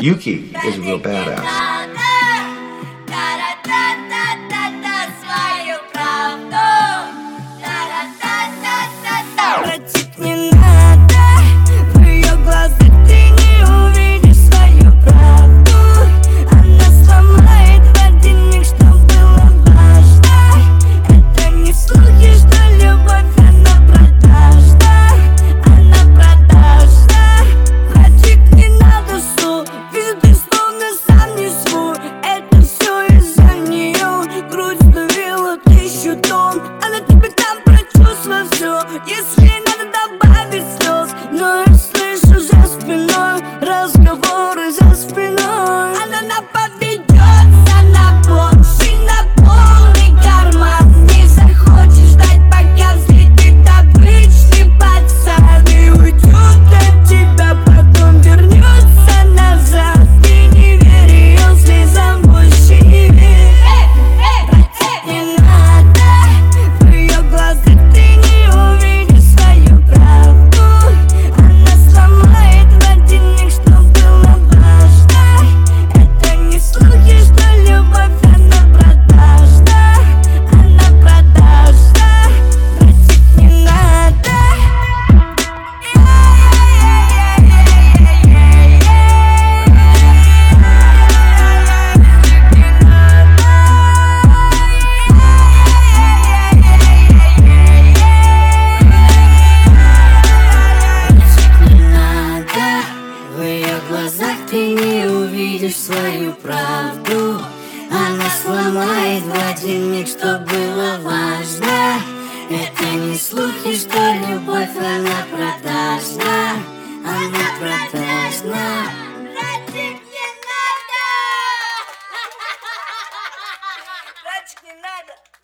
Yuki is a real badass. Она тебе там прочувствует все. Если надо добавить слез, но я слышу за спиной разговоры за спиной. Она поведется на боксе, на полный карман. Не захочешь ждать, пока взлетит обычный пацан и уйдет от тебя, потом вернется назад. Ты не верь ее слезам, больше не верь. Не надо. Ты не увидишь свою правду. Она сломает в один миг, что было важно. Это не слухи, что любовь, она продажна. Она продажна. Простить не надо. В ее глазах ты не увидишь свою правду. Она сломает в один миг, что было важно. Это не слухи, что любовь, она продажна. Она продажна. Братик, не надо! Братик, не надо!